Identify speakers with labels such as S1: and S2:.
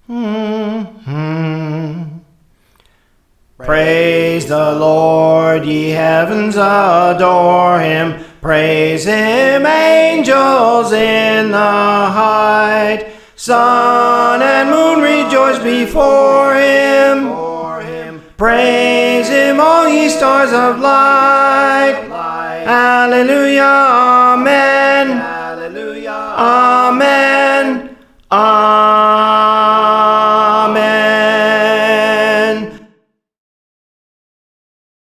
S1: Praise the Lord, ye heavens, adore him. Praise him, angels in the height. Sun and moon rejoice before him. Praise him, all ye stars of light. Alleluia, amen. Alleluia, amen.